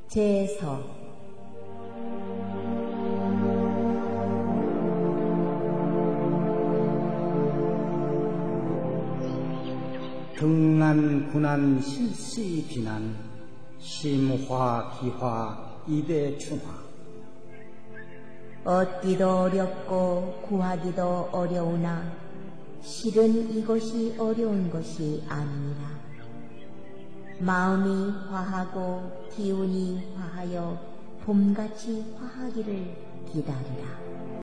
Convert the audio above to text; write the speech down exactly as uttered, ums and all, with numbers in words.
제서 등난 군한 실시 비난 심화 기화 이대 충화 얻기도 어렵고 구하기도 어려우나 실은 이것이 어려운 것이 아니라 마음이 화하고 기운이 화하여 봄같이 화하기를 기다리라.